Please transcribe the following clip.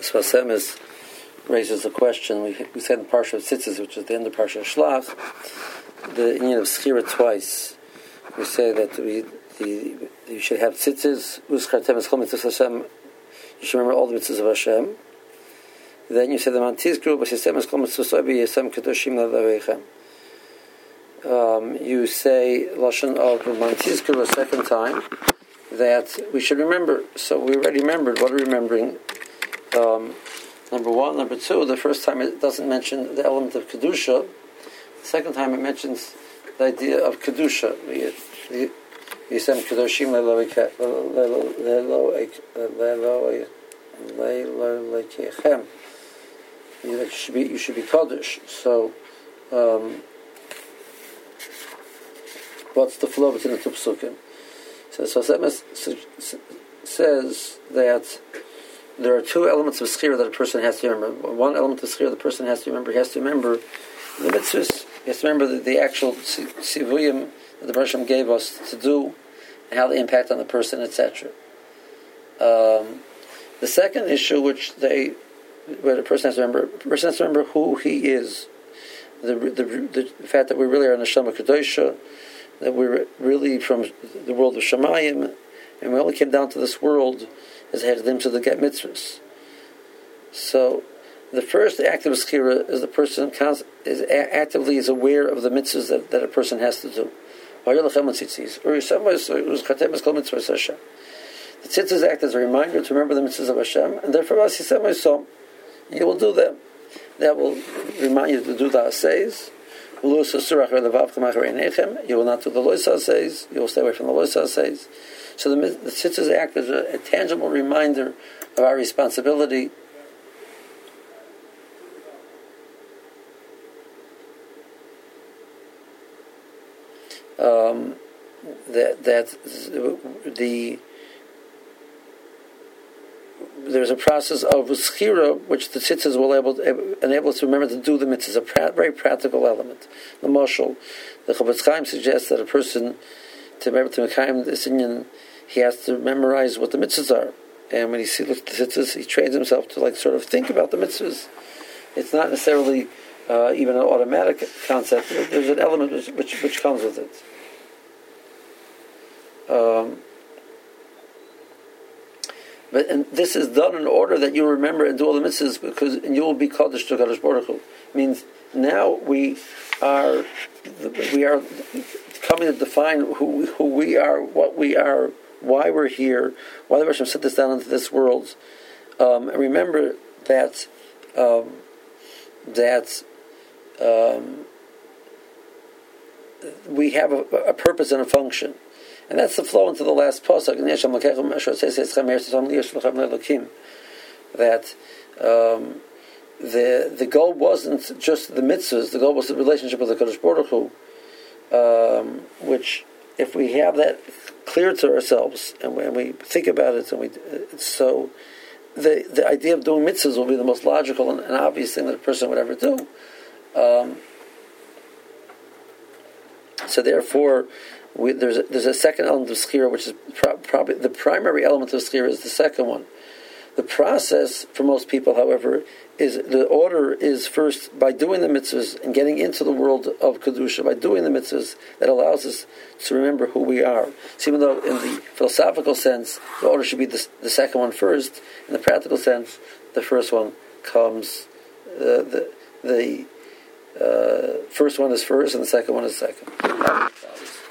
Svasemis raises a question. We said in Parsha of Tzitzis, which is the end of Parsha of Shlach, the union of Schira twice. We say that you should have Tzitzis, Uschartem es Chol Mitzvos Hashem. You should remember all the mitzvahs of Hashem. Then you say the Mantizkru, B'Sisem es Chol Mitzvos Yesem Kedoshim Le'Lavechem. You say Lashon of Mantizkru a second time, that we should remember. So we already remembered. What are we remembering? Number one. Number two, the first time it doesn't mention the element of Kedusha. The second time it mentions the idea of Kedusha. Yisem Kedoshim Le'Lavechem. You should be Kaddish. So, what's the flow between the two psukim? So Svasemis says that there are two elements of schira that a person has to remember. One element of schira the person has to remember. He has to remember the mitzvahs. He has to remember the actual sivuyim that the Baruch Hashem gave us to do, and how they impact on the person, etc. The second issue, where the person has to remember who he is. The fact that we really are in the Neshama Kedosha, that we're really from the world of Shemayim, and we only came down to this world as headim to the get mitzvahs. So, the first act of schira is the person actively is aware of the mitzvahs that a person has to do. The tzitzis act as a reminder to remember the mitzvahs of Hashem, and therefore you will do them. That will remind you to do the assays. You will not do the loisa assays. You will stay away from the loisa assays. So the tzitzis act as a tangible reminder of our responsibility. There's a process of schira which the tzitzis will enable us to remember to do the mitzvahs, a very practical element. The mashal, the Chofetz Chaim suggests that a person, to remember to mekayim this inyan, he has to memorize what the mitzvahs are. And when he sees the tzitzis, he trains himself to sort of think about the mitzvahs. It's not necessarily even an automatic concept. There's an element which comes with it. And this is done in order that you remember and do all the mitzvahs, and you will be Kaddish to Kadosh Baruch Hu. Means now we are coming to define who we are, what we are, why we're here, why the Hashem sent us down into this world. And remember that we have a purpose and a function. And that's the flow into the last pasuk. That the goal wasn't just the mitzvahs. The goal was the relationship with the Kadosh Baruch Hu, which, if we have that clear to ourselves and we think about it, so the idea of doing mitzvahs will be the most logical and obvious thing that a person would ever do. So therefore, there's a second element of schira, which is probably the primary element of schira is the second one. The process for most people, however, is the order is first by doing the mitzvahs and getting into the world of kedusha. By doing the mitzvahs, that allows us to remember who we are. So even though in the philosophical sense the order should be the second one first, in the practical sense the first one comes. The first one is first, and the second one is second.